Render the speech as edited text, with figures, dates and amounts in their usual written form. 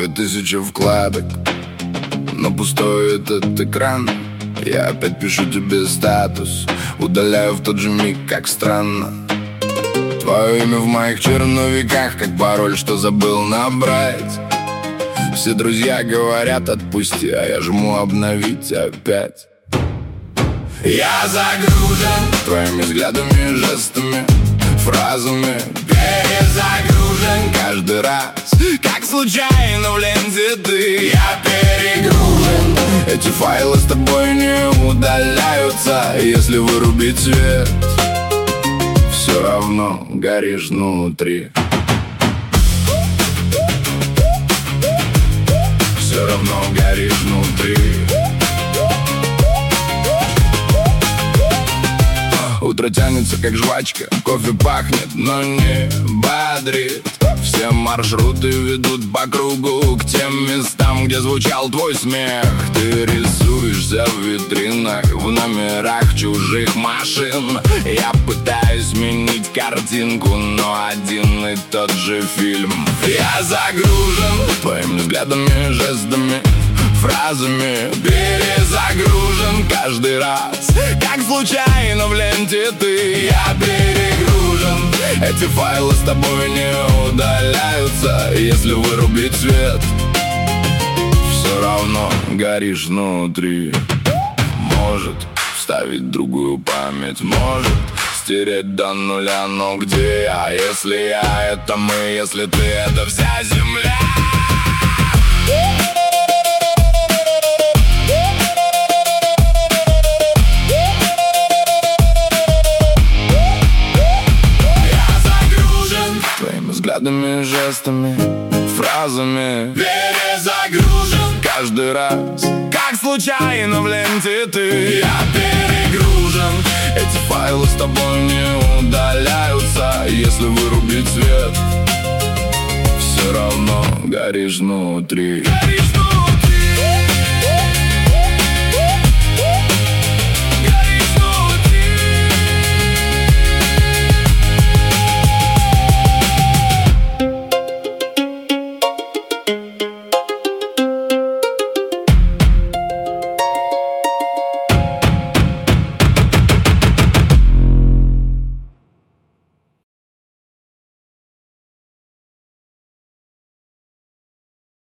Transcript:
голове тысячи вкладок, но пустой этот экран. Я опять пишу тебе статус, удаляю в тот же миг, как странно. Твое имя в моих черновиках, как пароль, что забыл набрать. Все друзья говорят отпусти, а я жму обновить опять. Я загружен твоими взглядами, жестами, фразами, перезагружен каждый раз, как случайно в ленте ты. Я перегружен. Эти файлы с тобой не удаляются, если вырубить свет, все равно горишь внутри. Все равно горишь внутри. Утро тянется как жвачка, кофе пахнет, но не бодрит. Все маршруты ведут по кругу к тем местам, где звучал твой смех. Ты рисуешься в витринах, в номерах чужих машин. Я пытаюсь сменить картинку, но один и тот же фильм. Я загружен твоими взглядами, жестами, фразами, перезагружен каждый раз, как случайно в ленте ты. Я перегружен. Эти файлы с тобой не удаляются, если вырубить свет, все равно горишь внутри. Может вставить другую память, может стереть до нуля, но где я? Если я — это мы, если ты — это вся земля. Взглядами, жестами, фразами, перезагружен каждый раз, как случайно в ленте ты. Я перегружен. Эти файлы с тобой не удаляются, если вырубить свет, все равно горишь внутри. Горишь внутри.